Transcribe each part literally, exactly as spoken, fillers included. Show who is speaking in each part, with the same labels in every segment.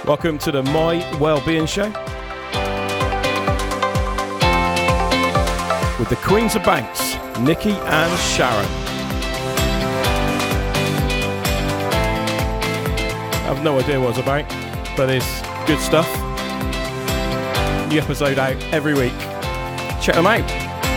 Speaker 1: Welcome to the My Wellbeing Show with the Queens of Banks, Nikki and Sharon. I have no idea what it's about, but it's good stuff. New episode out every week. Check them out.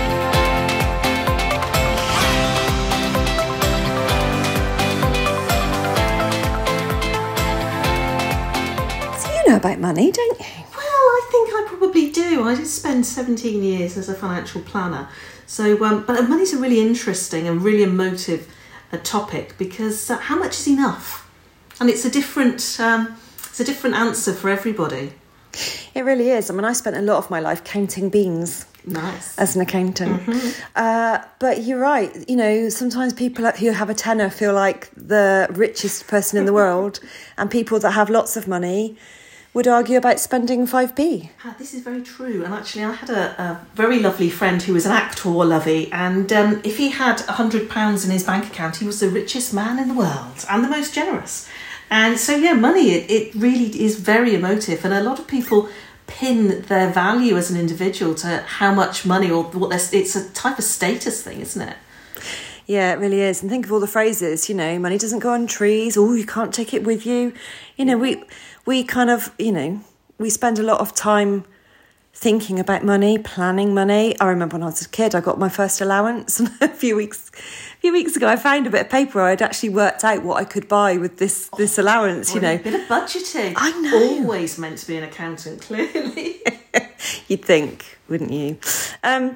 Speaker 2: About money, don't you?
Speaker 3: Well, I think I probably do. I did spend seventeen years as a financial planner. So, um, but money's a really interesting and really emotive uh, topic because uh, how much is enough? And it's a different, um, it's a different answer for everybody.
Speaker 2: It really is. I mean, I spent a lot of my life counting beans.
Speaker 3: Nice.
Speaker 2: As an accountant. Mm-hmm. Uh, but you're right. You know, sometimes people who have a tenner feel like the richest person in the world, and people that have lots of money would argue about spending five p.
Speaker 3: Ah, this is very true. And actually, I had a, a very lovely friend who was an actor lovey, and um, if he had one hundred pounds in his bank account, he was the richest man in the world and the most generous. And so, yeah, money, it, it really is very emotive. And a lot of people pin their value as an individual to how much money or what they're, it's a type of status thing, isn't it?
Speaker 2: Yeah, it really is. And think of all the phrases, you know, money doesn't go on trees. Oh, you can't take it with you. You know, we... We kind of, you know, we spend a lot of time thinking about money, planning money. I remember when I was a kid, I got my first allowance, and a few weeks, a few weeks ago, I found a bit of paper where I'd actually worked out what I could buy with this this
Speaker 3: oh,
Speaker 2: allowance. You know,
Speaker 3: a bit of budgeting.
Speaker 2: I know.
Speaker 3: Always meant to be an accountant, clearly.
Speaker 2: You'd think, wouldn't you? Um,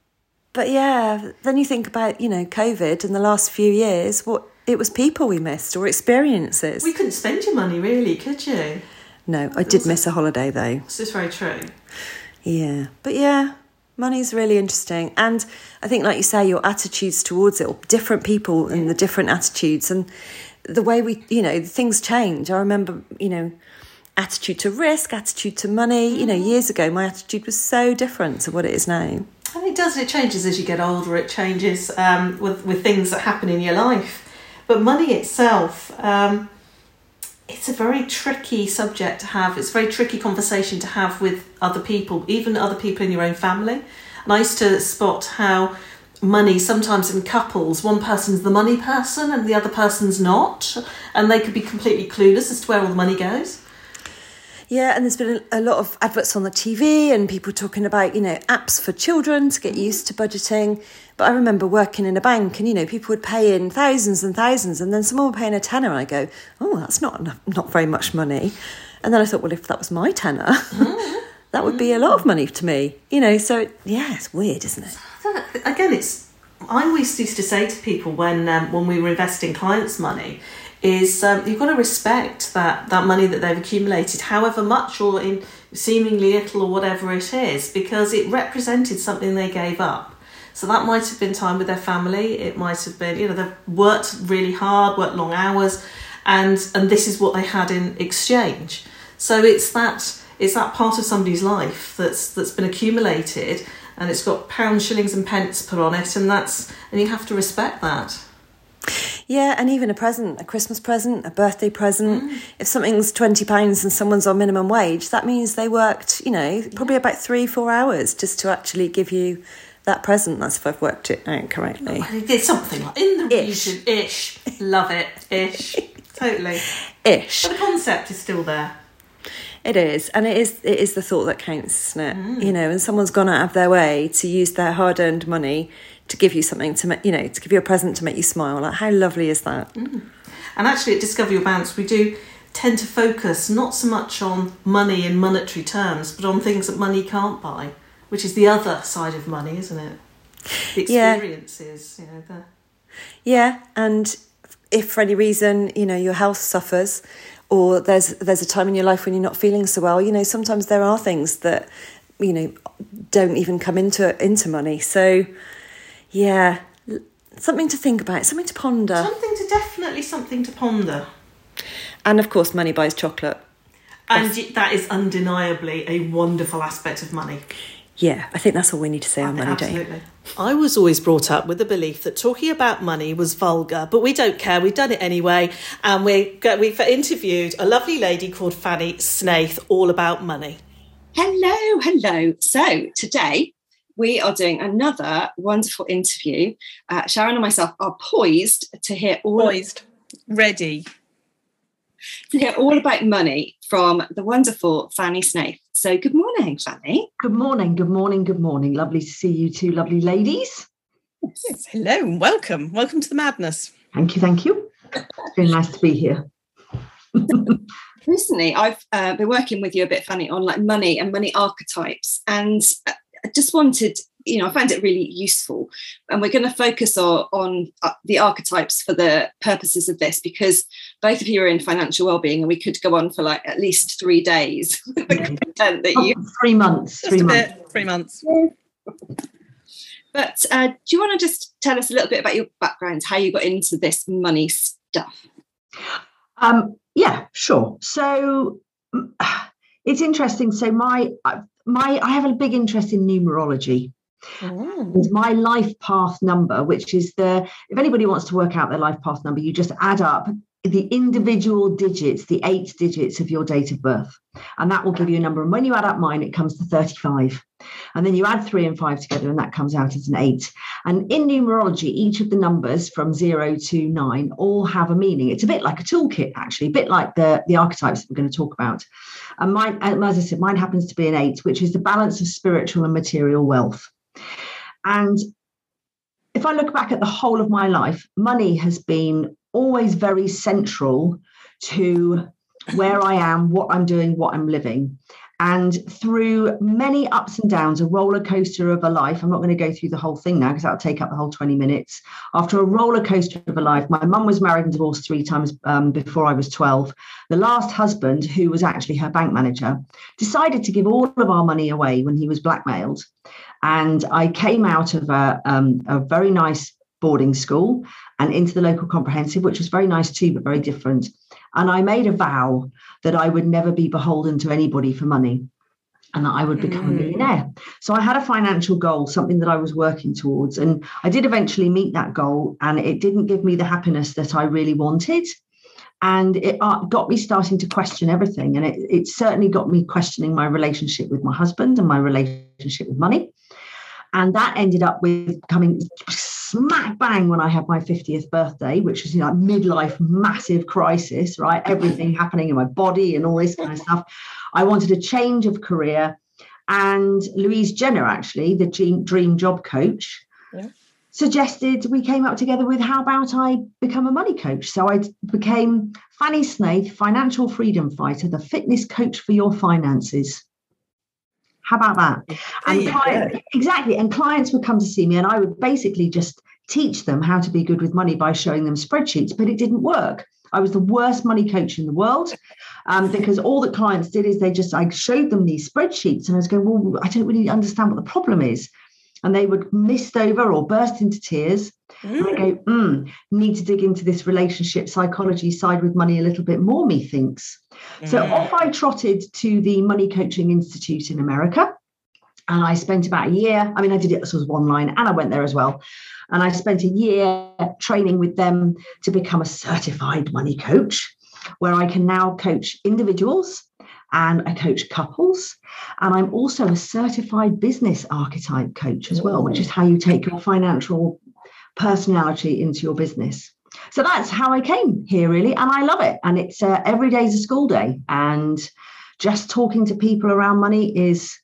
Speaker 2: but yeah, then you think about, you know, COVID and the last few years. What? It was people we missed or experiences.
Speaker 3: We couldn't spend your money, really, could you?
Speaker 2: No, I did miss a holiday, though.
Speaker 3: This is very true.
Speaker 2: Yeah. But yeah, money's really interesting. And I think, like you say, your attitudes towards it, or different people and the different attitudes. And the way we, you know, things change. I remember, you know, attitude to risk, attitude to money. Mm. You know, years ago, my attitude was so different to what it is now.
Speaker 3: And it does. It changes as you get older. It changes um, with, with things that happen in your life. But money itself, um, it's a very tricky subject to have. It's a very tricky conversation to have with other people, even other people in your own family. And I used to spot how money, sometimes in couples, one person's the money person and the other person's not. And they could be completely clueless as to where all the money goes.
Speaker 2: Yeah, and there's been a lot of adverts on the T V and people talking about, you know, apps for children to get used to budgeting. But I remember working in a bank and, you know, people would pay in thousands and thousands and then someone would pay in a tenner and I go, oh, that's not enough, not very much money. And then I thought, well, if that was my tenner, mm. that would be a lot of money to me. You know, so, yeah, it's weird, isn't it?
Speaker 3: Again, it's, I always used to say to people when um, when we were investing clients' money, is um, you've got to respect that, that money that they've accumulated, however much or in seemingly little or whatever it is, because it represented something they gave up. So that might have been time with their family. It might have been, you know, they've worked really hard, worked long hours, and and this is what they had in exchange. So it's that it's that part of somebody's life that's that's been accumulated, and it's got pounds, shillings, and pence put on it, and that's and you have to respect that.
Speaker 2: Yeah, and even a present, a Christmas present, a birthday present. Mm. If something's twenty pounds and someone's on minimum wage, that means they worked, you know, probably about three, four hours just to actually give you that present. That's if I've worked it out correctly.
Speaker 3: It's something like in the
Speaker 2: Ish.
Speaker 3: region. Ish. Love it. Ish. Totally.
Speaker 2: Ish.
Speaker 3: But the concept is still there.
Speaker 2: It is. And it is it is the thought that counts, isn't it? Mm. You know, and someone's gone out of their way to use their hard-earned money to give you something, to make, you know, to give you a present to make you smile. Like, how lovely is that?
Speaker 3: Mm. And actually at Discover Your Bounce, we do tend to focus not so much on money in monetary terms, but on things that money can't buy, which is the other side of money, isn't it? The experiences, yeah. you know. The...
Speaker 2: Yeah, and if for any reason, you know, your health suffers, or there's there's a time in your life when you're not feeling so well, you know, sometimes there are things that, you know, don't even come into into money. So, yeah, something to think about, something to ponder.
Speaker 3: Something to definitely something to ponder.
Speaker 2: And of course, money buys chocolate.
Speaker 3: And that's... that is undeniably a wonderful aspect of money.
Speaker 2: Yeah, I think that's all we need to say on money, don't you?
Speaker 3: I was always brought up with the belief that talking about money was vulgar, but we don't care. We've done it anyway. And we we've interviewed a lovely lady called Fanny Snaith, all about money.
Speaker 4: Hello, hello. So today we are doing another wonderful interview. Uh, Sharon and myself are poised to hear all
Speaker 5: poised, ready
Speaker 4: to hear all about money from the wonderful Fanny Snaith. So good morning, Fanny.
Speaker 6: Good morning, good morning, good morning. Lovely to see you two lovely ladies.
Speaker 5: Yes, hello and welcome. Welcome to the madness.
Speaker 6: Thank you, thank you. It's been nice to be here.
Speaker 4: Recently, I've uh, been working with you a bit, Fanny, on like money and money archetypes. And I just wanted, you know, I found it really useful. And we're going to focus on, on uh, the archetypes for the purposes of this, because both of you are in financial wellbeing and we could go on for like at least three days with the content that you...
Speaker 6: Oh, three months.
Speaker 5: Just
Speaker 6: three
Speaker 5: a
Speaker 6: months.
Speaker 5: bit, three months.
Speaker 4: But uh, do you want to just tell us a little bit about your background, how you got into this money stuff?
Speaker 6: Um, yeah, sure. So it's interesting. So my my I have a big interest in numerology.
Speaker 5: Oh.
Speaker 6: And my life path number, which is the, if anybody wants to work out their life path number, you just add up the individual digits, the eight digits of your date of birth, and that will give you a number. And when you add up mine, it comes to thirty-five. And then you add three and five together, and that comes out as an eight. And in numerology, each of the numbers from zero to nine all have a meaning. It's a bit like a toolkit, actually, a bit like the, the archetypes that we're going to talk about. And mine, as I said, mine happens to be an eight, which is the balance of spiritual and material wealth. And if I look back at the whole of my life, money has been always very central to where I am, what I'm doing, what I'm living. And through many ups and downs, a roller coaster of a life, I'm not going to go through the whole thing now because that'll take up the whole twenty minutes. After a roller coaster of a life, my mum was married and divorced three times um, before I was twelve. The last husband, who was actually her bank manager, decided to give all of our money away when he was blackmailed. And I came out of a, um, a very nice boarding school and into the local comprehensive, which was very nice too, but very different. And I made a vow that I would never be beholden to anybody for money and that I would become mm. a millionaire. So I had a financial goal, something that I was working towards. And I did eventually meet that goal, and it didn't give me the happiness that I really wanted. And it uh, got me starting to question everything. And it, it certainly got me questioning my relationship with my husband and my relationship with money. And that ended up with coming smack bang when I had my fiftieth birthday, which was, you know, midlife massive crisis, right? Everything happening in my body and all this kind of stuff. I wanted a change of career. And Louise Jenner, actually, the dream job coach, yeah. suggested we came up together with, how about I become a money coach? So I became Fanny Snaith, financial freedom fighter, the fitness coach for your finances. How about that? And clients, exactly. And clients would come to see me and I would basically just teach them how to be good with money by showing them spreadsheets, but it didn't work. I was the worst money coach in the world um, because all that clients did is they just, I showed them these spreadsheets and I was going, well, I don't really understand what the problem is. And they would mist over or burst into tears. Mm. And I go, mm, need to dig into this relationship psychology side with money a little bit more, methinks. Mm. So off I trotted to the Money Coaching Institute in America. And I spent about a year. I mean, I did it sort of online and I went there as well. And I spent a year training with them to become a certified money coach, where I can now coach individuals and I coach couples. And I'm also a certified business archetype coach as well, which is how you take your financial personality into your business. So that's how I came here, really. And I love it. And it's uh, every day is a school day. And just talking to people around money is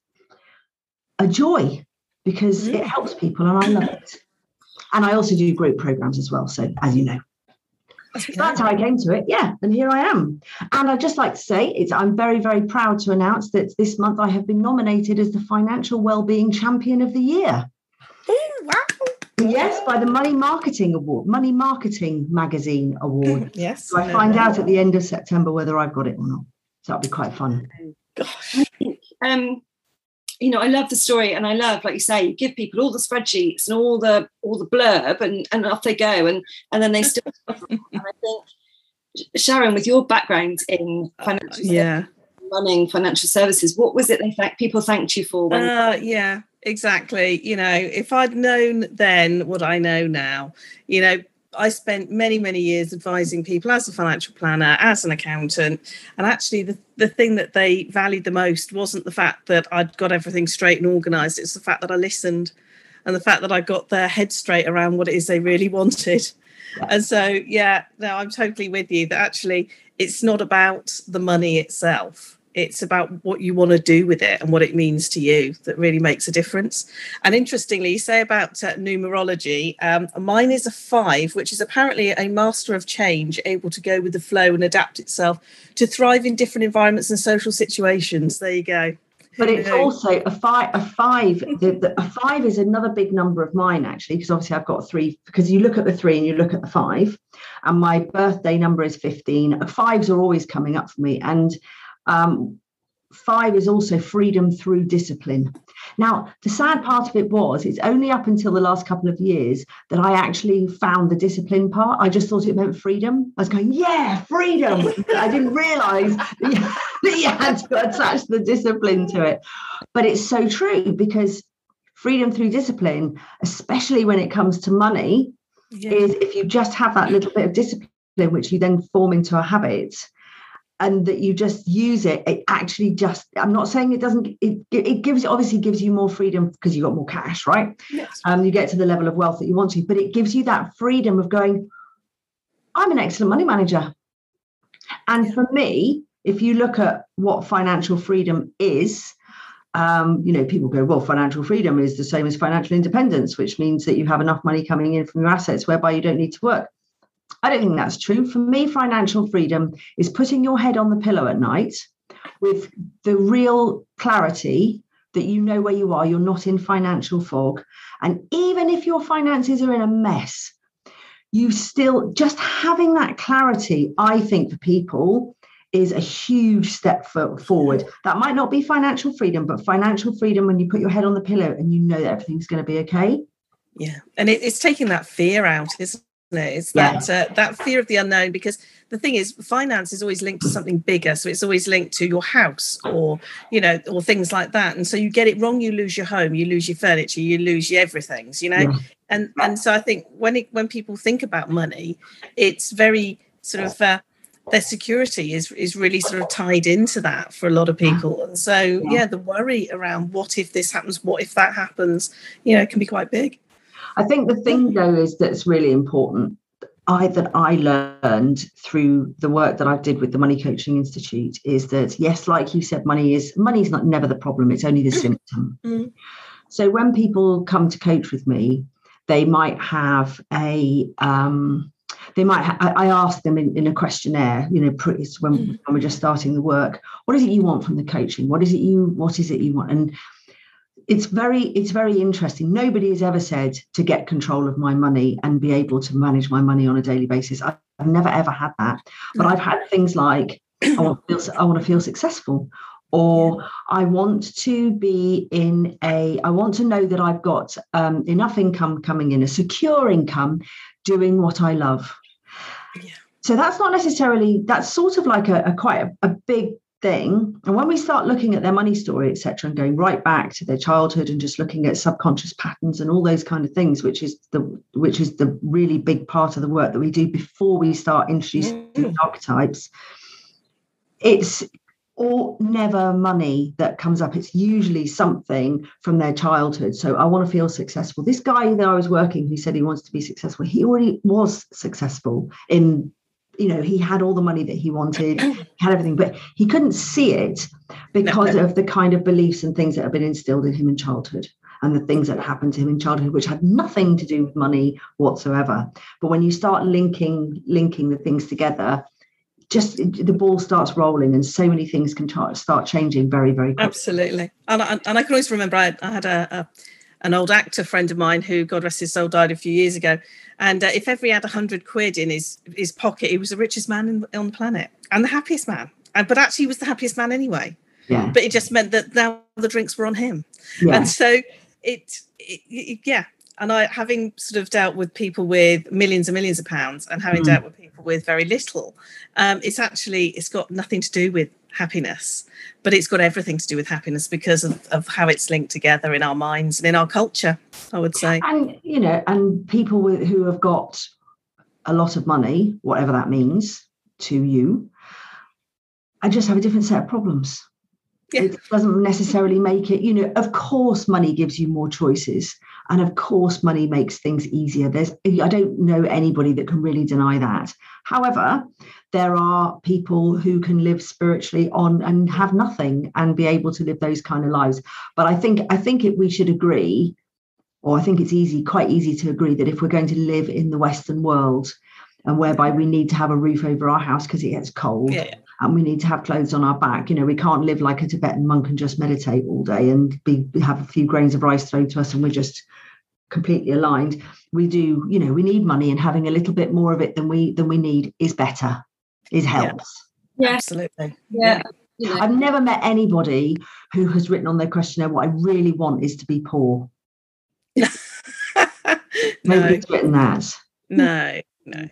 Speaker 6: a joy because mm. it helps people and I love it. And I also do group programs as well. So as you know. So that's how I came to it. Yeah. And here I am. And I'd just like to say it's, I'm very, very proud to announce that this month I have been nominated as the Financial Wellbeing Champion of the Year.
Speaker 5: Oh, wow.
Speaker 6: Yes, by the Money Marketing Award, Money Marketing Magazine Award.
Speaker 5: Yes.
Speaker 6: So I find out at the end of September whether I've got it or not. So that'll be quite fun.
Speaker 4: Gosh. Um, you know, I love the story, and I love, like you say, you give people all the spreadsheets and all the all the blurb, and, and off they go, and and then they still. And I think, Sharon, with your background in financial,
Speaker 5: uh, yeah,
Speaker 4: running financial services, what was it they thank people thanked you for? When-
Speaker 5: uh, yeah, exactly. You know, if I'd known then what I know now, you know, I spent many, many years advising people as a financial planner, as an accountant. And actually, the, the thing that they valued the most wasn't the fact that I'd got everything straight and organised. It's the fact that I listened and the fact that I got their head straight around what it is they really wanted. Yeah. And so, yeah, no, I'm totally with you that actually it's not about the money itself. It's about what you want to do with it and what it means to you that really makes a difference. And interestingly, you say about uh, numerology, um, mine is a five, which is apparently a master of change, able to go with the flow and adapt itself to thrive in different environments and social situations. There you go.
Speaker 6: But it's also a five. A five. The, the, a five is another big number of mine, actually, because obviously I've got three. Because you look at the three and you look at the five, and my birthday number is fifteen. Fives are always coming up for me, and um, five is also freedom through discipline. Now, the sad part of it was it's only up until the last couple of years that I actually found the discipline part. I just thought it meant freedom. I was going, yeah, freedom. I didn't realise that you, that you had to attach the discipline to it. But it's so true, because freedom through discipline, especially when it comes to money, yeah. is if you just have that little bit of discipline, which you then form into a habit, and that you just use it, it actually just, I'm not saying it doesn't, it, it gives, obviously gives you more freedom because you got more cash, right? Yes. Um, you get to the level of wealth that you want to, but it gives you that freedom of going, I'm an excellent money manager. And yeah. for me, if you look at what financial freedom is, um, you know, people go, well, financial freedom is the same as financial independence, which means that you have enough money coming in from your assets whereby you don't need to work. I don't think that's true. For me, financial freedom is putting your head on the pillow at night with the real clarity that you know where you are. You're not in financial fog. And even if your finances are in a mess, you still, just having that clarity, I think, for people is a huge step for, forward. That might not be financial freedom, but financial freedom when you put your head on the pillow and you know that everything's going to be okay.
Speaker 5: Yeah. And it, it's taking that fear out, isn't it? It's that yeah. uh, that fear of the unknown, because the thing is, finance is always linked to something bigger. So it's always linked to your house or, you know, or things like that. And so you get it wrong, you lose your home, you lose your furniture, you lose your everything, you know. Yeah. And and so I think when it, when people think about money, it's very sort of uh, their security is is really sort of tied into that for a lot of people. And so, yeah, yeah the worry around what if this happens, what if that happens, you know, can be quite big.
Speaker 6: I think the thing, though, is that's really important, I that I learned through the work that I did with the Money Coaching Institute, is that, yes, like you said, money is money is not never the problem. It's only the symptom. Mm. So when people come to coach with me, they might have a um, they might ha- I, I ask them in, in a questionnaire, you know, pretty, when, mm. when we're just starting the work, what is it you want from the coaching? What is it you what is it you want? And It's very, it's very interesting. Nobody has ever said to get control of my money and be able to manage my money on a daily basis. I've never, ever had that. But I've had things like, I want to feel, I want to feel successful, or yeah. I want to be in a, I want to know that I've got um, enough income coming in, a secure income, doing what I love. Yeah. So that's not necessarily, that's sort of like a, a quite a, a big thing. And when we start looking at their money story, et cetera, and going right back to their childhood and just looking at subconscious patterns and all those kind of things, which is the which is the really big part of the work that we do before we start introducing mm. archetypes, it's all never money that comes up. It's usually something from their childhood. So I want to feel successful. This guy that I was working, who said he wants to be successful, he already was successful in, you know, he had all the money that he wanted, he had everything, but he couldn't see it because no, no. of the kind of beliefs and things that have been instilled in him in childhood and the things that happened to him in childhood, which had nothing to do with money whatsoever. But when you start linking, linking the things together, just the ball starts rolling and so many things can t- start changing very, very quickly.
Speaker 5: Absolutely. And I, and I can always remember I, I had a, a an old actor friend of mine who, God rest his soul, died a few years ago. And uh, if ever he had a hundred quid in his, his pocket, he was the richest man in, on the planet and the happiest man. And, but actually he was the happiest man anyway. Yeah. But it just meant that now the drinks were on him. Yeah. And so it, it, it, yeah. And I, having sort of dealt with people with millions and millions of pounds and having mm. dealt with people with very little, um, it's actually, it's got nothing to do with happiness, but it's got everything to do with happiness because of, of how it's linked together in our minds and in our culture, I would say.
Speaker 6: And, you know, and people with, who have got a lot of money, whatever that means to you, I just have a different set of problems. Yeah. It doesn't necessarily make it, you know, of course, money gives you more choices. And of course, money makes things easier. There's, I don't know anybody that can really deny that. However, there are people who can live spiritually on and have nothing and be able to live those kind of lives. But I think, I think it, we should agree, or I think it's easy, quite easy to agree that if we're going to live in the Western world, and whereby we need to have a roof over our house because it gets cold, yeah. and we need to have clothes on our back. You know, we can't live like a Tibetan monk and just meditate all day and be have a few grains of rice thrown to us and we're just completely aligned. We do, you know, we need money, and having a little bit more of it than we than we need is better. It helps.
Speaker 5: Yeah, yeah. Absolutely.
Speaker 4: Yeah. yeah.
Speaker 6: I've never met anybody who has written on their questionnaire, what I really want is to be poor.
Speaker 5: no.
Speaker 6: Nobody's written that.
Speaker 5: No, no.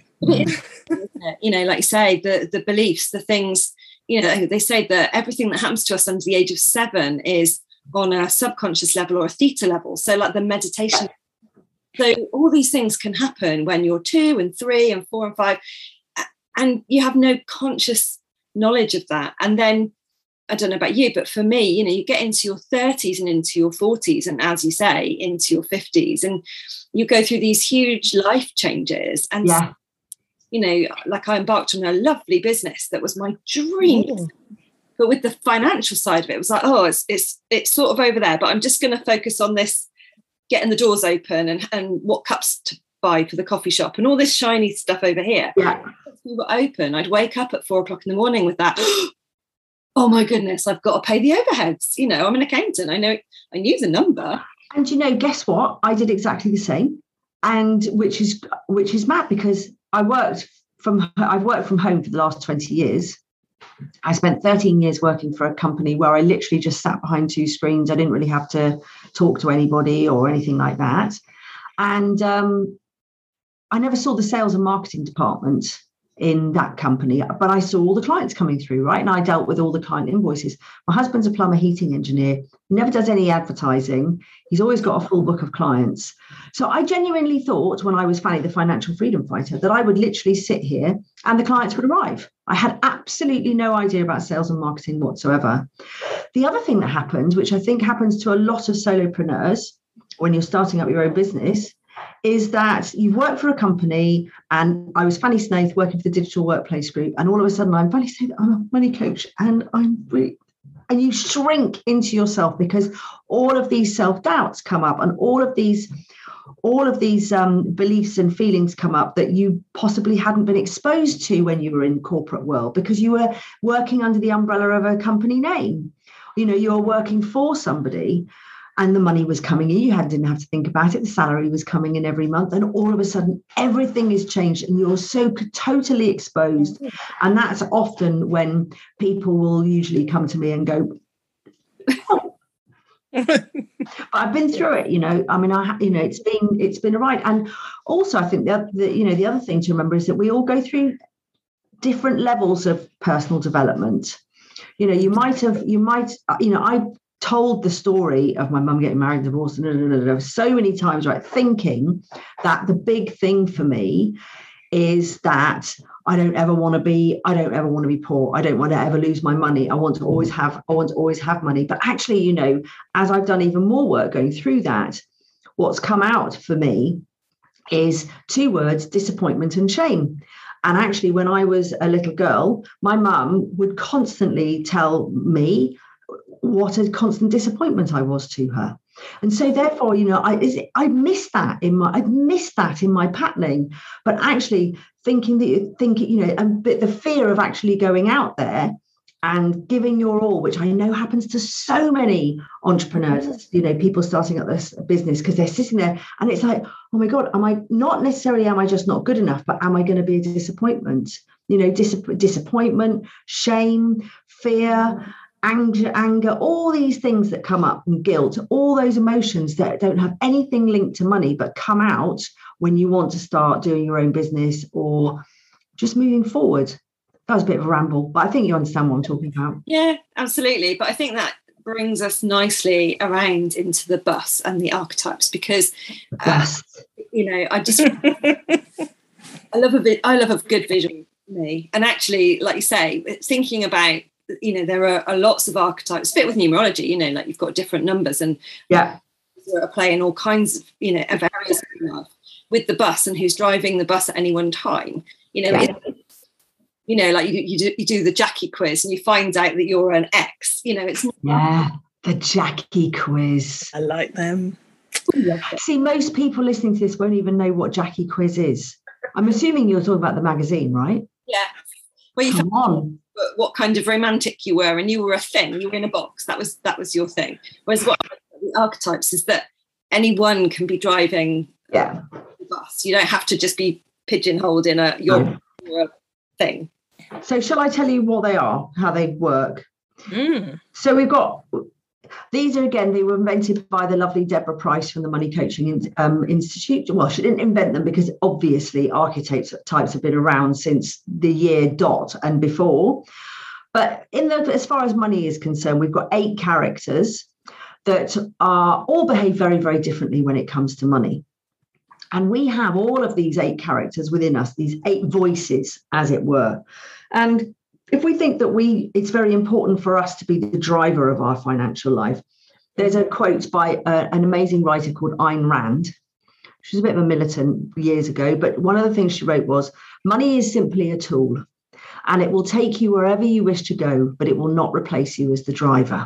Speaker 4: You know, like you say, the the beliefs, the things, you know, they say that everything that happens to us under the age of seven is on a subconscious level or a theta level. So like the meditation. So all these things can happen when you're two and three and four and five, and you have no conscious knowledge of that. And then, I don't know about you, but for me, you know, you get into your thirties and into your forties, and as you say, into your fifties, and you go through these huge life changes. And
Speaker 6: yeah.
Speaker 4: you know, like I embarked on a lovely business that was my dream.
Speaker 5: Ooh.
Speaker 4: But with the financial side of it, it was like, oh, it's it's it's sort of over there, but I'm just going to focus on this, getting the doors open and, and what cups to buy for the coffee shop and all this shiny stuff over here.
Speaker 6: Yeah.
Speaker 4: If we were open, I'd wake up at four o'clock in the morning with that, oh my goodness, I've got to pay the overheads. You know, I'm an accountant. I know, I knew the number.
Speaker 6: And you know, guess what? I did exactly the same. And which is which is mad because I worked from I've worked from home for the last twenty years. I spent thirteen years working for a company where I literally just sat behind two screens. I didn't really have to talk to anybody or anything like that. And um, I never saw the sales and marketing department in that company, but I saw all the clients coming through, right? And I dealt with all the client invoices. My husband's a plumber heating engineer. He never does any advertising. He's always got a full book of clients. So I genuinely thought when I was Fanny, the financial freedom fighter, that I would literally sit here and the clients would arrive. I had absolutely no idea about sales and marketing whatsoever. The other thing that happened, which I think happens to a lot of solopreneurs when you're starting up your own business, is that you work for a company, and I was Fanny Snaith working for the Digital Workplace Group, and all of a sudden I'm Fanny Snaith, I'm a money coach, and I'm really, and you shrink into yourself because all of these self-doubts come up, and all of these all of these um, beliefs and feelings come up that you possibly hadn't been exposed to when you were in corporate world because you were working under the umbrella of a company name. You know, you're working for somebody. And the money was coming in. You had, didn't have to think about it. The salary was coming in every month. And all of a sudden, everything is changed and you're so totally exposed. And that's often when people will usually come to me and go, oh. But I've been through it, you know. I mean, I, you know, it's been it's been a ride. And also, I think the, the you know the other thing to remember is that we all go through different levels of personal development. You know, you might have, you might, you know, I. told the story of my mum getting married, divorced, no, no, no, no, so many times, right? Thinking that the big thing for me is that I don't ever want to be, I don't ever want to be poor. I don't want to ever lose my money. I want to always have, I want to always have money. But actually, you know, as I've done even more work going through that, what's come out for me is two words: disappointment and shame. And actually, when I was a little girl, my mum would constantly tell me what a constant disappointment I was to her. And so therefore, you know, I is it, I missed that in my, I've missed that in my patterning, but actually thinking that you think, you know, and but the fear of actually going out there and giving your all, which I know happens to so many entrepreneurs, you know, people starting up this business because they're sitting there and it's like, oh my God, am I not necessarily, am I just not good enough, but am I going to be a disappointment? You know, dis- disappointment, shame, fear, anger, anger, all these things that come up, and guilt, all those emotions that don't have anything linked to money, but come out when you want to start doing your own business or just moving forward. that was a bit of a ramble, but I think you understand what I'm talking about.
Speaker 4: Yeah, absolutely. But I think that brings us nicely around into the bus and the archetypes, because uh, you know, I just I love a bit I love a good vision for me. And actually, like you say, thinking about, you know, there are, are lots of archetypes fit with numerology, you know, like you've got different numbers, and
Speaker 6: yeah,
Speaker 4: are playing all kinds of, you know, of areas with the bus and who's driving the bus at any one time. You know, yeah. it, you know, like you, you do you do the Jackie quiz and you find out that you're an X. You know, it's not
Speaker 6: yeah, the Jackie quiz.
Speaker 5: I like them.
Speaker 6: See, most people listening to this won't even know what Jackie quiz is. I'm assuming you're talking about the magazine, right?
Speaker 4: Yeah. Well, you
Speaker 6: Come on.
Speaker 4: What kind of romantic you were, and you were a thing. You were in a box. That was that was your thing. Whereas what the archetypes is that anyone can be driving
Speaker 6: yeah.
Speaker 4: the bus. You don't have to just be pigeonholed in a your,
Speaker 6: no.
Speaker 4: your thing.
Speaker 6: So shall I tell you what they are, how they work?
Speaker 5: Mm.
Speaker 6: So we've got, these are, again, they were invented by the lovely Deborah Price from the Money Coaching um, Institute. Well, she didn't invent them because obviously archetypes types have been around since the year dot and before. But in the, as far as money is concerned, we've got eight characters that are all behave very, very differently when it comes to money. And we have all of these eight characters within us, these eight voices, as it were. And if we think that we, it's very important for us to be the driver of our financial life, there's a quote by uh, an amazing writer called Ayn Rand. She was a bit of a militant years ago, but one of the things she wrote was, money is simply a tool, and it will take you wherever you wish to go, but it will not replace you as the driver.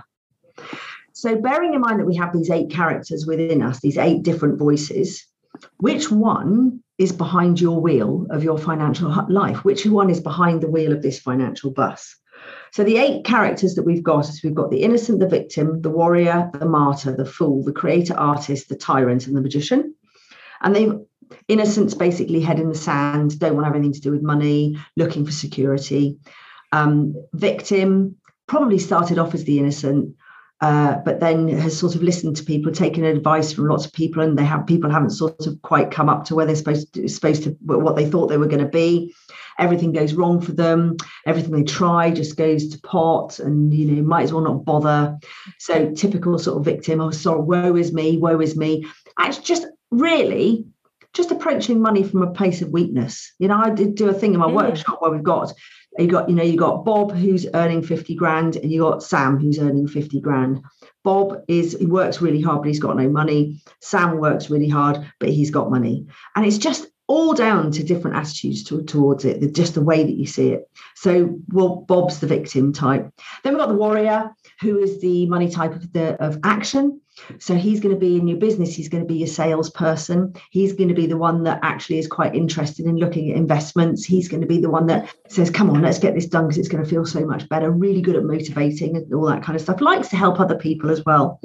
Speaker 6: So bearing in mind that we have these eight characters within us, these eight different voices, which one is behind your wheel of your financial life? Which one is behind the wheel of this financial bus? So the eight characters that we've got is we've got the innocent, the victim, the warrior, the martyr, the fool, the creator artist, the tyrant, and the magician. And they innocents basically head in the sand, don't want to have anything to do with money, looking for security. Um, victim probably started off as the innocent, Uh, but then has sort of listened to people, taken advice from lots of people, and they have people haven't sort of quite come up to where they're supposed to, supposed to what they thought they were going to be. Everything goes wrong for them. Everything they try just goes to pot, and you know, might as well not bother. So typical sort of victim. Oh, sorry, woe is me, woe is me. And it's just really just approaching money from a place of weakness. You know, I did do a thing in my mm. workshop where we've got. You got, you know, you got Bob who's earning fifty grand, and you got Sam who's earning fifty grand. Bob is he works really hard, but he's got no money. Sam works really hard, but he's got money. And it's just all down to different attitudes to, towards it, just the way that you see it. So, well, Bob's the victim type. Then we've got the warrior, who is the money type of the of action. So he's going to be in your business. He's going to be your salesperson. He's going to be the one that actually is quite interested in looking at investments. He's going to be the one that says, come on, let's get this done because it's going to feel so much better. Really good at motivating and all that kind of stuff. Likes to help other people as well.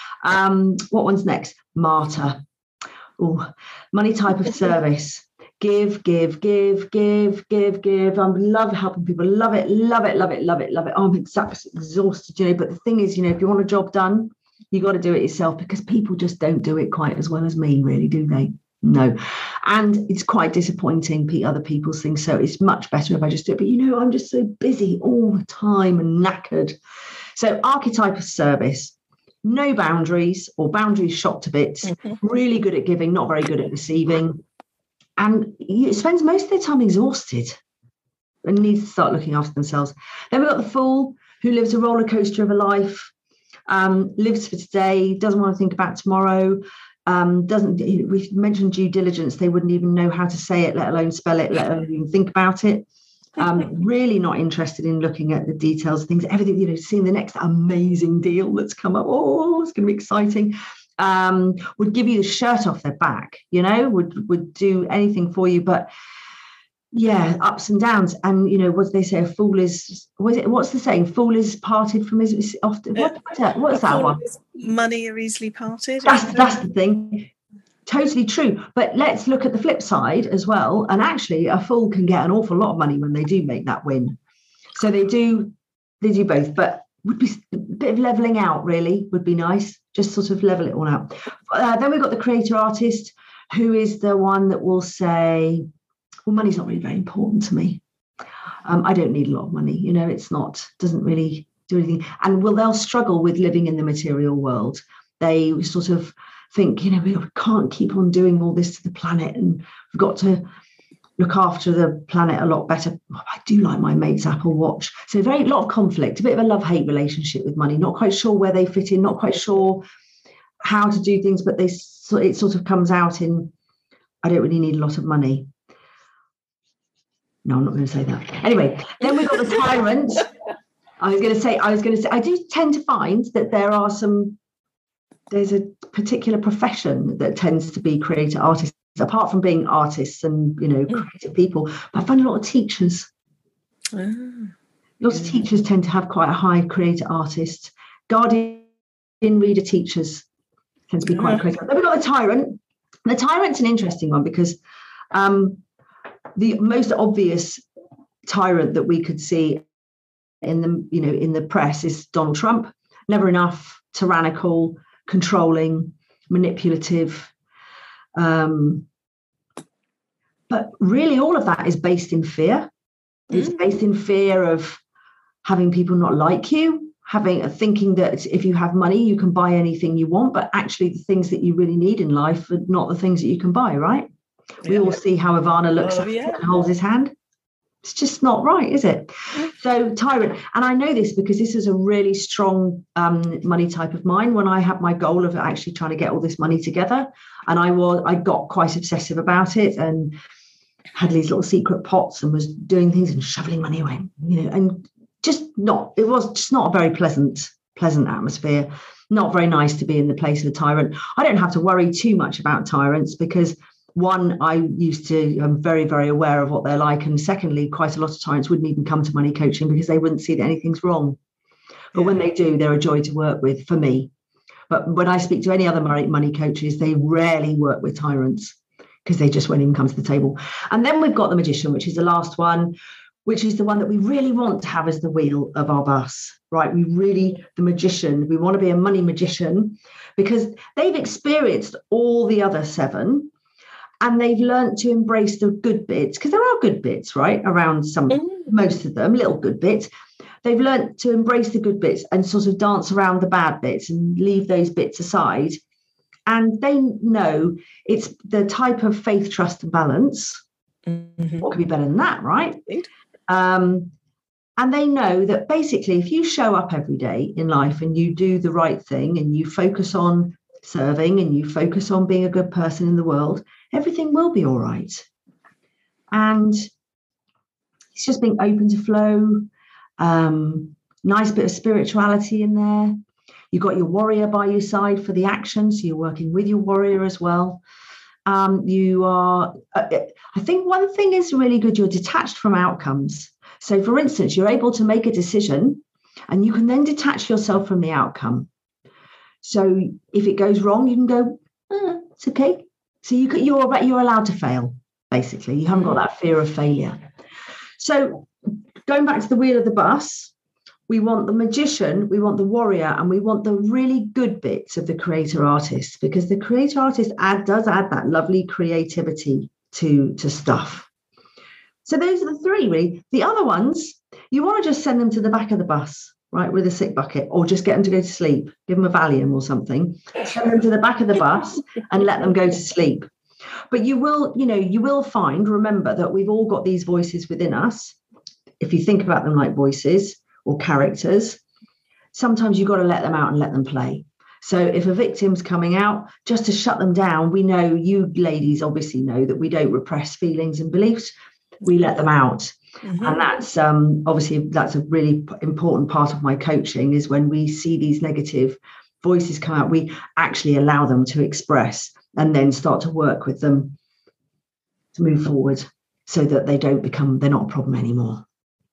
Speaker 6: Um, what one's next? Martyr. Oh, money type of service. Give, give, give, give, give, give. I love helping people. Love it, love it, love it, love it, love it. Oh, I'm exhausted, you know. But the thing is, you know, if you want a job done, you got to do it yourself, because people just don't do it quite as well as me, really, do they? No. And it's quite disappointing, other people's things. So it's much better if I just do it. But, you know, I'm just so busy all the time and knackered. So archetype of service, no boundaries or boundaries shot to bits, mm-hmm. really good at giving, not very good at receiving. And he spends most of their time exhausted and needs to start looking after themselves. Then we've got the fool, who lives a roller coaster of a life. Um, lives for today, doesn't want to think about tomorrow, um, doesn't, we mentioned due diligence, they wouldn't even know how to say it, let alone spell it, let alone even think about it. Um, really not interested in looking at the details of things, everything, you know, seeing the next amazing deal that's come up, oh, it's going to be exciting. Um, would give you the shirt off their back, you know, would would do anything for you, but yeah, ups and downs. And you know what they say, a fool is what is it, what's the saying, fool is parted from his often what, what's that, what's that one?
Speaker 5: Money are easily parted.
Speaker 6: That's that's the thing. Totally true. But let's look at the flip side as well. And actually a fool can get an awful lot of money when they do make that win. So they do they do both, but would be a bit of leveling out, really would be nice. Just sort of level it all out. Uh, then we've got the creator artist, who is the one that will say, well, money's not really very important to me. Um, I don't need a lot of money. You know, it's not, doesn't really do anything. And will they'll struggle with living in the material world. They sort of think, you know, we can't keep on doing all this to the planet, and we've got to look after the planet a lot better. I do like my mate's Apple Watch. So very lot of conflict, a bit of a love-hate relationship with money, not quite sure where they fit in, not quite sure how to do things, but they so it sort of comes out in, I don't really need a lot of money. No, I'm not going to say that. Anyway, then we've got the tyrant. I was going to say, I was going to say, I do tend to find that there are some, there's a particular profession that tends to be creator artists, apart from being artists and, you know, creative people. But I find a lot of teachers. Ah, Lots yeah. of teachers tend to have quite a high creator artist. Guardian reader teachers tend to be quite yeah. creative. Then we've got the tyrant. The tyrant's an interesting one because um, the most obvious tyrant that we could see in the, you know, in the press is Donald Trump. Never enough, tyrannical, controlling, manipulative. Um, but really all of that is based in fear. Mm. It's based in fear of having people not like you, having thinking that if you have money, you can buy anything you want, but actually the things that you really need in life are not the things that you can buy, right? Yeah. We all see how Ivana looks oh, yeah. and holds his hand. It's just not right, is it? So tyrant, and I know this because this is a really strong um, money type of mine. When I had my goal of actually trying to get all this money together, and I was, I got quite obsessive about it and had these little secret pots and was doing things and shoveling money away, you know, and just not, it was just not a very pleasant, pleasant atmosphere. Not very nice to be in the place of the tyrant. I don't have to worry too much about tyrants because one, I used to, I'm very, very aware of what they're like. And secondly, quite a lot of tyrants wouldn't even come to money coaching because they wouldn't see that anything's wrong. But yeah. when they do, they're a joy to work with for me. But when I speak to any other money coaches, they rarely work with tyrants because they just won't even come to the table. And then we've got the magician, which is the last one, which is the one that we really want to have as the wheel of our bus, right? We really, the magician, we want to be a money magician because they've experienced all the other seven. And they've learned to embrace the good bits, because there are good bits, right, around some, mm. most of them, little good bits. They've learned to embrace the good bits and sort of dance around the bad bits and leave those bits aside. And they know it's the type of faith, trust, and balance. Mm-hmm. What could be better than that, right? Um, and they know that basically, if you show up every day in life and you do the right thing and you focus on serving and you focus on being a good person in the world, everything will be all right. And it's just being open to flow, um, nice bit of spirituality in there. You've got your warrior by your side for the action, so you're working with your warrior as well. Um, you are, uh, I think one thing is really good, you're detached from outcomes. So for instance, you're able to make a decision and you can then detach yourself from the outcome. So if it goes wrong, you can go, eh, it's okay. So you could, you're, you're allowed to fail, basically. You haven't got that fear of failure. So going back to the wheel of the bus, we want the magician, we want the warrior, and we want the really good bits of the creator artist, because the creator artist add, does add that lovely creativity to, to stuff. So those are the three, really. The other ones, you want to just send them to the back of the bus, right, with a sick bucket, or just get them to go to sleep, give them a Valium or something, send them to the back of the bus and let them go to sleep. But you will, you know, you will find, remember that we've all got these voices within us. If you think about them like voices or characters, sometimes you've got to let them out and let them play. So if a victim's coming out, just to shut them down, we know, you ladies obviously know that we don't repress feelings and beliefs, we let them out. Mm-hmm. And that's um, obviously that's a really important part of my coaching, is when we see these negative voices come out, we actually allow them to express and then start to work with them to move forward so that they don't become, they're not a problem anymore.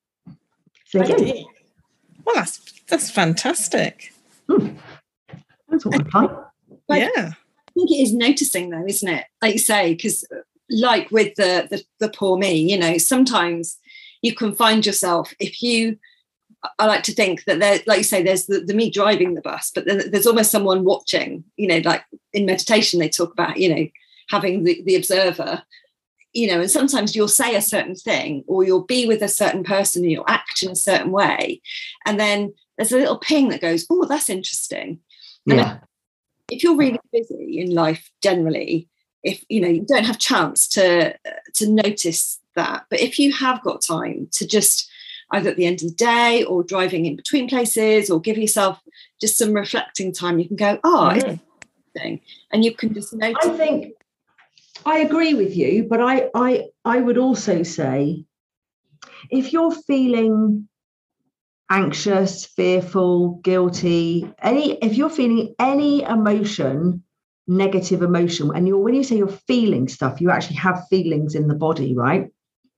Speaker 6: So, yeah.
Speaker 5: Well, that's that's fantastic.
Speaker 6: Mm. That's what I'm like.
Speaker 4: Like,
Speaker 5: yeah.
Speaker 4: I think it is noticing though, isn't it? Like you say, because like with the, the the poor me, you know, sometimes you can find yourself, if you, I like to think that there, like you say, there's the, the me driving the bus, but then there's almost someone watching, you know, like in meditation, they talk about, you know, having the, the observer. you know, and sometimes you'll say a certain thing, or you'll be with a certain person and you'll act in a certain way. And then there's a little ping that goes, oh, that's interesting.
Speaker 6: Yeah.
Speaker 4: And if you're really busy in life generally, if, you know, you don't have chance to, to notice that. But if you have got time to just either at the end of the day or driving in between places, or give yourself just some reflecting time, you can go, oh,
Speaker 5: Mm.
Speaker 4: it's interesting. And you can just notice.
Speaker 6: I think I agree with you, but I, I, I would also say, if you're feeling anxious, fearful, guilty, any, if you're feeling any emotion, negative emotion, and you're, when you say you're feeling stuff, you actually have feelings in the body, right?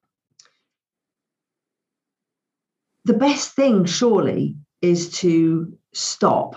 Speaker 6: The best thing surely is to stop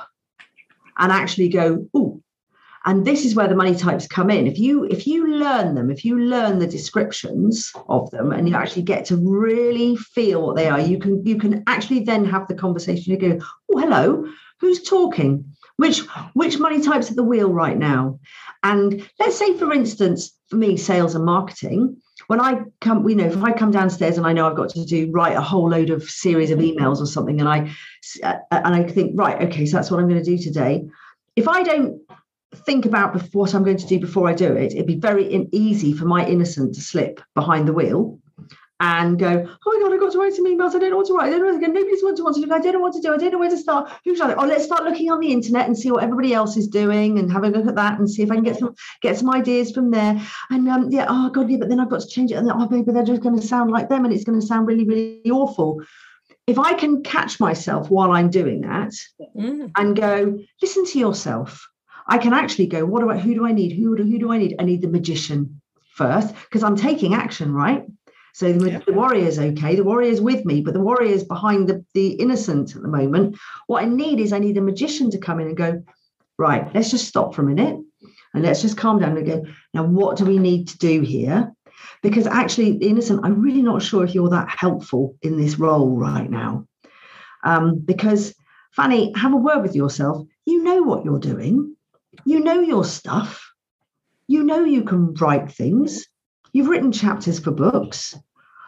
Speaker 6: and actually go, oh, and this is where the money types come in. If you if you learn them, if you learn the descriptions of them, and you actually get to really feel what they are, you can you can actually then have the conversation. You go, oh, hello, who's talking? Which which money types at the wheel right now? And let's say, for instance, for me, sales and marketing, when I come, you know, if I come downstairs and I know I've got to do write a whole load of series of emails or something, and I and I think, right, okay, so that's what I'm going to do today. If I don't think about what I'm going to do before I do it, it'd be very in- easy for my innocent to slip behind the wheel and go, oh my God, I've got to write some emails. I don't know what to write. I don't know what to do. Nobody's what to want to do. I don't know what to do. I don't know where to start. Who shall I? Oh, let's start looking on the internet and see what everybody else is doing and have a look at that and see if I can get some get some ideas from there. And um, yeah, oh God, yeah, but then I've got to change it. And then, oh, baby, they're just going to sound like them and it's going to sound really, really awful. If I can catch myself while I'm doing that mm. and go, listen to yourself, I can actually go, what do I, who do I need? Who do, who do I need? I need the magician first, because I'm taking action, right? So the, yeah. the warrior's okay. The warrior's with me, but the warrior's behind the, the innocent at the moment. What I need is I need a magician to come in and go, right, let's just stop for a minute and let's just calm down and go, now what do we need to do here? Because actually, the innocent, I'm really not sure if you're that helpful in this role right now. Um, because, Fanny, have a word with yourself. You know what you're doing. You know your stuff. You know you can write things. You've written chapters for books.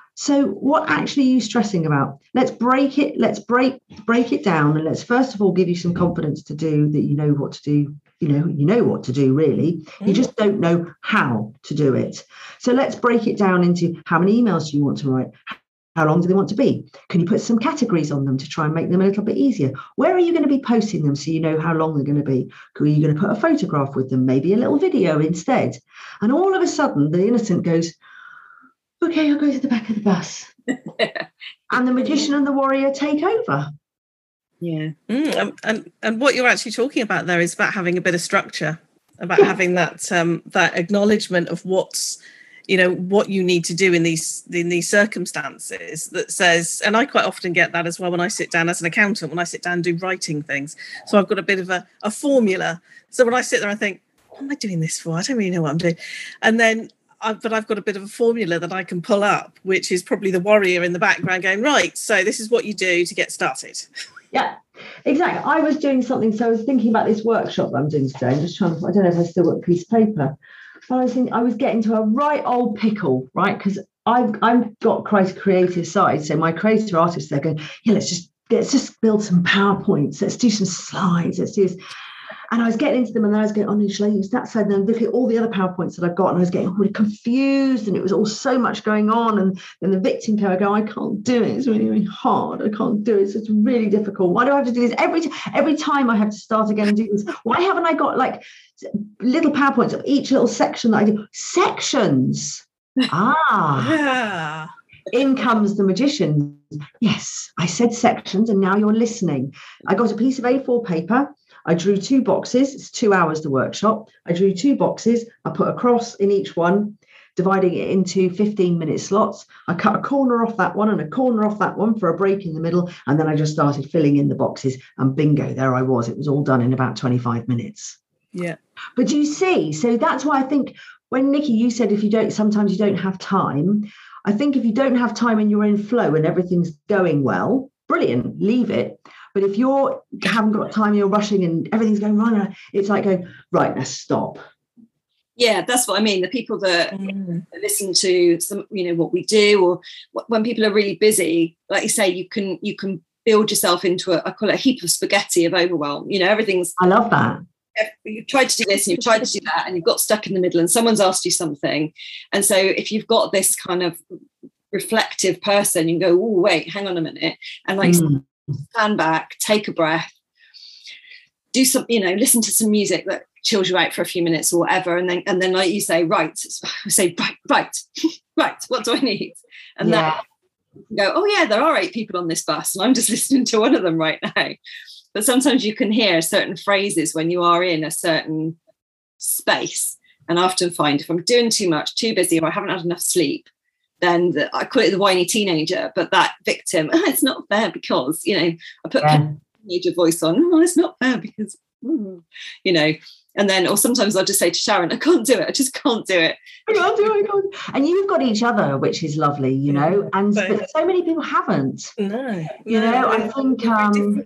Speaker 6: So what actually are you stressing about? Let's break it. Let's break break it down. And let's first of all give you some confidence to do that. You know what to do. You know, you know what to do, really. You just don't know how to do it. So let's break it down into how many emails do you want to write? How long do they want to be? Can you put some categories on them to try and make them a little bit easier? Where are you going to be posting them so you know how long they're going to be? Are you going to put a photograph with them? Maybe a little video instead? And all of a sudden, the innocent goes, okay, I'll go to the back of the bus. And the magician and the warrior take over.
Speaker 4: Yeah.
Speaker 5: Mm, and, and and what you're actually talking about there is about having a bit of structure, about yeah. having that um, that acknowledgement of what's, you know, what you need to do in these in these circumstances that says, and I quite often get that as well when I sit down as an accountant, when I sit down and do writing things. So I've got a bit of a, a formula. So when I sit there, I think, what am I doing this for? I don't really know what I'm doing. And then, I, but I've got a bit of a formula that I can pull up, which is probably the warrior in the background going, right, so this is what you do to get started.
Speaker 6: Yeah, exactly. I was doing something, so I was thinking about this workshop that I'm doing today. I'm just trying to, I don't know if I still got a piece of paper. But I was thinking, I was getting to a right old pickle, right? Because I've I've got quite a creative side. So my creative artists, they're going, yeah, let's just let's just build some PowerPoints. Let's do some slides. Let's do this. And I was getting into them, and then I was going, oh, no, shall I use that side? And then look at all the other PowerPoints that I've got, and I was getting really confused, and it was all so much going on. And then the victim came, I go, I can't do it. It's really, really hard. I can't do it. So it's really difficult. Why do I have to do this every t- every time? I have to start again and do this. Why haven't I got like little PowerPoints of each little section that I do? Sections. Ah.
Speaker 5: Yeah.
Speaker 6: In comes the magician. Yes, I said sections, and now you're listening. I got a piece of A four paper. I drew two boxes. It's two hours the workshop. I drew two boxes. I put a cross in each one, dividing it into fifteen minute slots. I cut a corner off that one and a corner off that one for a break in the middle. And then I just started filling in the boxes, and bingo, there I was. It was all done in about twenty-five minutes.
Speaker 5: Yeah.
Speaker 6: But you see, so that's why I think when Nikki, you said if you don't, sometimes you don't have time. I think if you don't have time and you're in flow and everything's going well, brilliant, leave it. But if you haven't got time, you're rushing and everything's going wrong, it's like going, right, let's stop.
Speaker 4: Yeah, that's what I mean. The people that mm. listen to some, you know, what we do, or when people are really busy, like you say, you can you can build yourself into a, I call it a heap of spaghetti of overwhelm. You know, everything's.
Speaker 6: I love that.
Speaker 4: You've tried to do this and you've tried to do that, and you've got stuck in the middle, and someone's asked you something, and so if you've got this kind of reflective person, you can go, oh wait, hang on a minute, and like mm. stand back, take a breath, do some, you know, listen to some music that chills you out for a few minutes or whatever, and then and then like you say, right, say right, right, right, what do I need? And yeah. then go, oh yeah, there are eight people on this bus, and I'm just listening to one of them right now. But sometimes you can hear certain phrases when you are in a certain space, and I often find if I'm doing too much, too busy, or I haven't had enough sleep, then the, I call it the whiny teenager, but that victim, oh, it's not fair because, you know, I put yeah. teenager voice on, oh, it's not fair because, mm, you know, and then, or sometimes I'll just say to Sharon, I can't do it. I just can't do it.
Speaker 6: I can't do it. I can't. And you've got each other, which is lovely, you know, and but, but so many people haven't.
Speaker 5: No.
Speaker 6: You
Speaker 5: no,
Speaker 6: know,
Speaker 5: no,
Speaker 6: I think, um,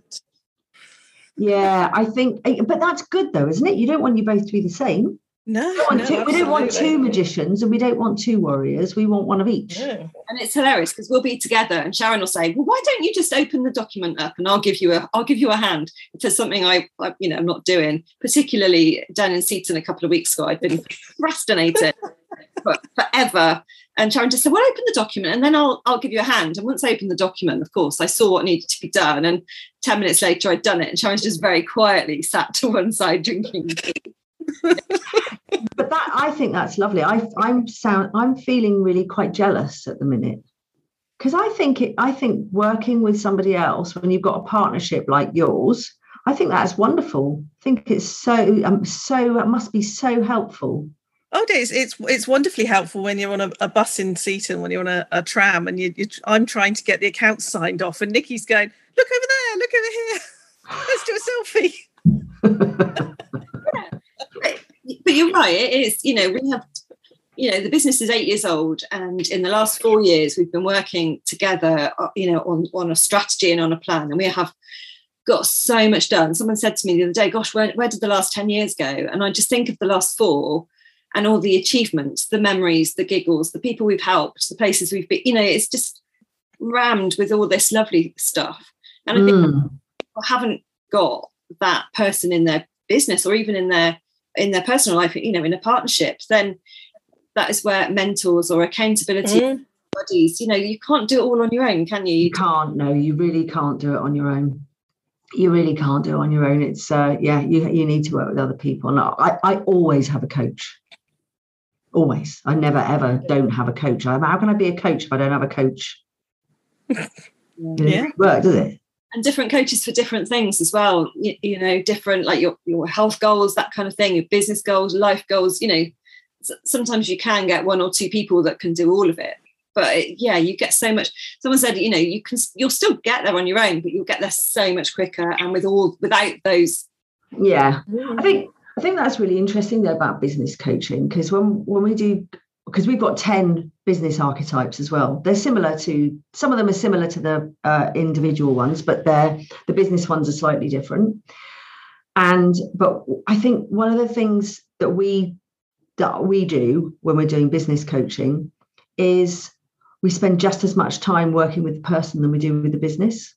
Speaker 6: yeah, I think, but that's good though, isn't it? You don't want you both to be the same.
Speaker 5: No,
Speaker 6: we don't,
Speaker 5: no,
Speaker 6: two, we don't want two magicians, and we don't want two warriors. We want one of each.
Speaker 5: Yeah.
Speaker 4: And it's hilarious because we'll be together, and Sharon will say, "Well, why don't you just open the document up, and I'll give you a, I'll give you a hand." If there's something I, I you know, I'm not doing, particularly down in Seaton a couple of weeks ago, I'd been procrastinating for forever, and Sharon just said, "Well, open the document, and then I'll, I'll give you a hand." And once I opened the document, of course, I saw what needed to be done, and ten minutes later, I'd done it, and Sharon's just very quietly sat to one side drinking tea.
Speaker 6: But that, I think that's lovely. I, I'm sound. I'm feeling really quite jealous at the minute, because I think it. I think working with somebody else when you've got a partnership like yours, I think that's wonderful. I think it's so. Um, so it must be so helpful.
Speaker 5: Oh, it's it's it's wonderfully helpful when you're on a, a bus in Seaton, when you're on a, a tram, and you, you. I'm trying to get the accounts signed off, and Nikki's going, "Look over there, look over here. Let's do a selfie."
Speaker 4: But you're right, it is, you know, we have, you know, the business is eight years old, and in the last four years we've been working together, you know, on, on a strategy and on a plan, and we have got so much done. Someone said to me the other day, gosh, where, where did the last ten years go? And I just think of the last four and all the achievements, the memories, the giggles, the people we've helped, the places we've been, you know, it's just rammed with all this lovely stuff. And I think mm. people haven't got that person in their business or even in their in their personal life, you know, in a partnership, then that is where mentors or accountability mm. buddies, you know, you can't do it all on your own, can you?
Speaker 6: You can't, no, you really can't do it on your own. You really can't do it on your own. It's, uh, yeah, you you need to work with other people. And I, I always have a coach. Always. I never, ever don't have a coach. I'm, how can I be a coach if I don't have a coach?
Speaker 5: Yeah.
Speaker 6: It doesn't work, does it?
Speaker 4: And different coaches for different things as well, you, you know, different, like your, your health goals, that kind of thing, your business goals, life goals, you know, sometimes you can get one or two people that can do all of it. But it, yeah, you get so much. Someone said, you know, you can, you'll still get there on your own, but you'll get there so much quicker and with all, without those.
Speaker 6: Yeah, I think, I think that's really interesting though about business coaching, because when, when we do, because we've got ten business archetypes as well. They're similar to, some of them are similar to the uh, individual ones, but they're, the business ones are slightly different. And, but I think one of the things that we, that we do when we're doing business coaching is we spend just as much time working with the person than we do with the business.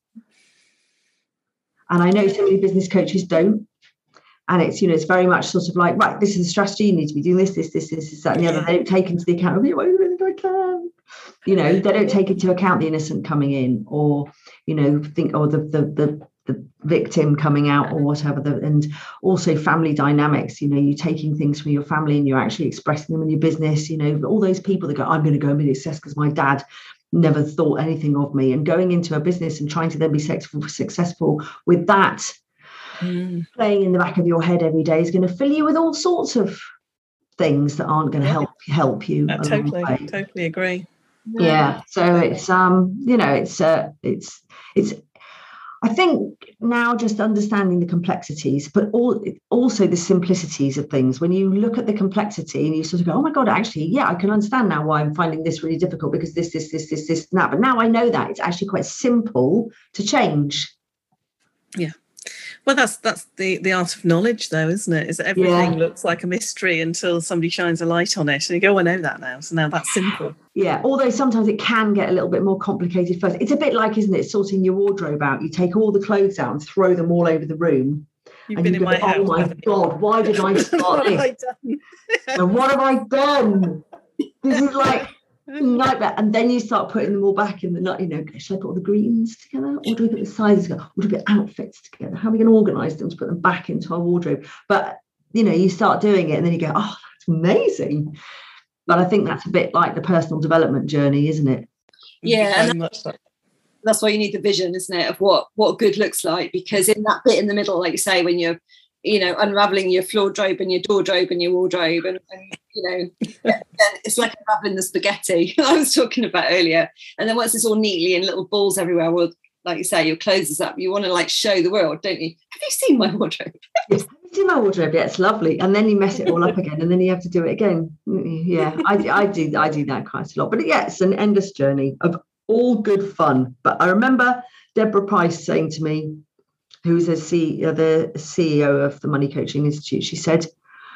Speaker 6: And I know so many business coaches don't. And it's, you know, it's very much sort of like, right, this is a strategy, you need to be doing this, this, this, this, this, that, and the other. They don't take into the account, oh, I really I can. You know, they don't take into account the innocent coming in, or, you know, think, or the the the, the victim coming out, or whatever. The, and also family dynamics, you know, you're taking things from your family and you're actually expressing them in your business, you know, all those people that go, I'm going to go and be successful because my dad never thought anything of me, and going into a business and trying to then be successful, successful with that. Mm. Playing in the back of your head every day is going to fill you with all sorts of things that aren't going to help help you.
Speaker 5: I totally, totally agree.
Speaker 6: Yeah, so it's um, you know, it's uh, it's it's. I think now just understanding the complexities, but all also the simplicities of things. When you look at the complexity and you sort of go, oh my God, actually, yeah, I can understand now why I'm finding this really difficult because this, this, this, this, this, and that. But now I know that it's actually quite simple to change.
Speaker 5: Yeah. Well, that's that's the, the art of knowledge, though, isn't it? Is that everything
Speaker 6: Yeah.
Speaker 5: looks like a mystery until somebody shines a light on it, and you go, "Oh, I know that now." So now that's simple.
Speaker 6: Yeah, although sometimes it can get a little bit more complicated first. It's a bit like, isn't it, sorting your wardrobe out. You take all the clothes out and throw them all over the room.
Speaker 5: You've
Speaker 6: and
Speaker 5: been
Speaker 6: you
Speaker 5: in
Speaker 6: go,
Speaker 5: my house.
Speaker 6: oh my
Speaker 5: haven't you?
Speaker 6: God, why did I start
Speaker 5: What have I
Speaker 6: this?
Speaker 5: done?
Speaker 6: And what have I done? This is like a nightmare. And then you start putting them all back in the nut. You know, should I put all the greens together? Or do we put the sizes together? Or do we put outfits together? How are we going to organise them to put them back into our wardrobe? But, you know, you start doing it and then you go, oh, that's amazing. But I think that's a bit like the personal development journey, isn't it?
Speaker 4: Yeah,
Speaker 5: Very
Speaker 4: and
Speaker 5: much so.
Speaker 4: that's why you need the vision, isn't it, of what what good looks like, because in that bit in the middle, like you say, when you're, you know, unraveling your floor drobe and your door drobe and your wardrobe, and, and you know, yeah, it's like unraveling the spaghetti I was talking about earlier. And then once it's all neatly in little balls everywhere, well, like you say, your clothes is up, you want to like show the world, don't you? Have you seen my wardrobe?
Speaker 6: Yes, have you seen my wardrobe? Yeah, it's lovely. And then you mess it all up again, and then you have to do it again. Yeah, I, I do I do that quite a lot. But yeah, it's an endless journey of all good fun. But I remember Deborah Price saying to me, who's a C, uh, the C E O of the Money Coaching Institute, she said,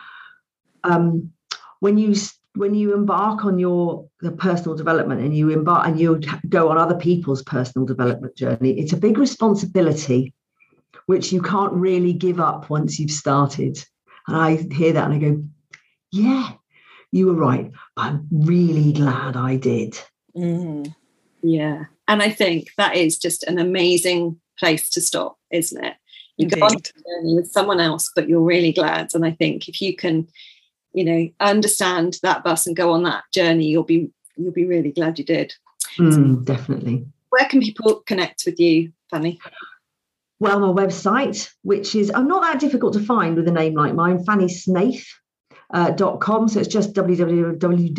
Speaker 6: um, when you when you embark on your the personal development and you embark and you go on other people's personal development journey, it's a big responsibility which you can't really give up once you've started. And I hear that and I go, yeah, you were right. I'm really glad I did.
Speaker 5: Mm.
Speaker 4: Yeah. And I think that is just an amazing place to stop, isn't it? You
Speaker 5: Indeed.
Speaker 4: go on a journey with someone else, but you're really glad. And I think if you can, you know, understand that bus and go on that journey, you'll be you'll be really glad you did.
Speaker 6: Mm, definitely.
Speaker 4: Where can people connect with you, Fanny?
Speaker 6: Well, my website, which is I'm not that difficult to find with a name like mine, fanny snaith dot com. So it's just w w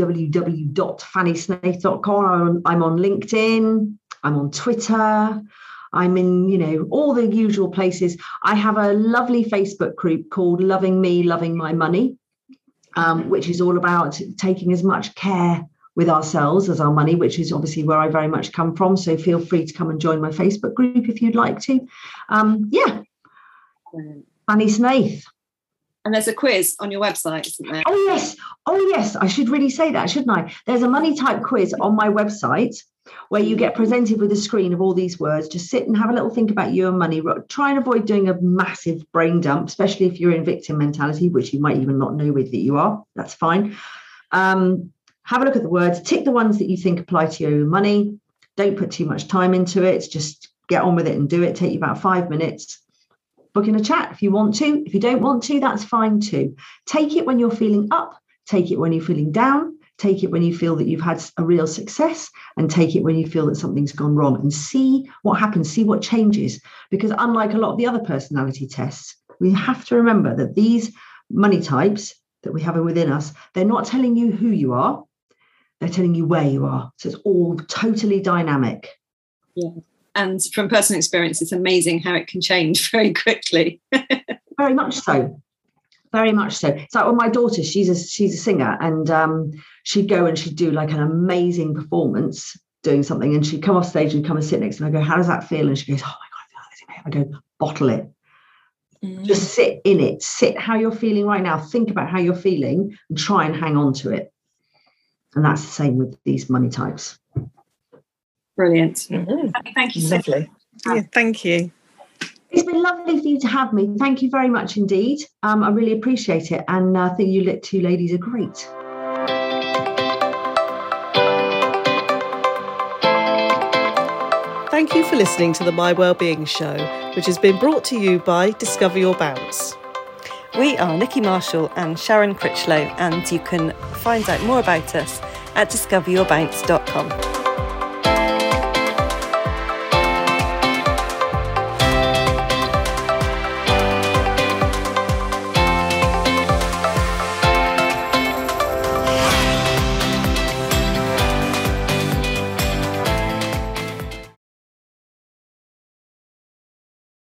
Speaker 6: w dot fanny snaith dot com. I'm on, I'm on LinkedIn. I'm on Twitter. I'm in, you know, all the usual places. I have a lovely Facebook group called Loving Me, Loving My Money, um, which is all about taking as much care with ourselves as our money, which is obviously where I very much come from. So feel free to come and join my Facebook group if you'd like to. Um, yeah,
Speaker 4: Brilliant.
Speaker 6: Fanny Snaith.
Speaker 4: And there's a quiz on your website, isn't there?
Speaker 6: Oh, yes. Oh, yes. I should really say that, shouldn't I? There's a money type quiz on my website where you get presented with a screen of all these words. Just sit and have a little think about you and money. Try and avoid doing a massive brain dump, especially if you're in victim mentality, which you might even not know with that you are. That's fine. Um, have a look at the words. Tick the ones that you think apply to your money. Don't put too much time into it. Just get on with it and do it. Take you about five minutes. Book in a chat if you want to. If you don't want to, that's fine too. Take it when you're feeling up. Take it when you're feeling down. Take it when you feel that you've had a real success, and take it when you feel that something's gone wrong, and see what happens, see what changes. Because unlike a lot of the other personality tests, we have to remember that these money types that we have within us, they're not telling you who you are, they're telling you where you are. So it's all totally dynamic.
Speaker 4: Yeah. And from personal experience, it's amazing how it can change very quickly.
Speaker 6: Very much so. Very much so. It's like, well, my daughter, she's a she's a singer, and um, she'd go and she'd do like an amazing performance doing something, and she'd come off stage and come and sit next to me. I go, how does that feel? And she goes, oh my God, I go, bottle it. Mm. Just sit in it. Sit how you're feeling right now. Think about how you're feeling and try and hang on to it. And that's the same with these money types.
Speaker 4: Brilliant.
Speaker 5: Mm-hmm.
Speaker 4: Thank you so
Speaker 5: Lovely.
Speaker 4: much.
Speaker 5: Yeah, thank you.
Speaker 6: It's been lovely for you to have me. Thank you very much indeed. Um, I really appreciate it. And I think you two ladies are great.
Speaker 7: Thank you for listening to the My Wellbeing Show, which has been brought to you by Discover Your Bounce.
Speaker 2: We are Nikki Marshall and Sharon Critchlow, and you can find out more about us at discover your bounce dot com.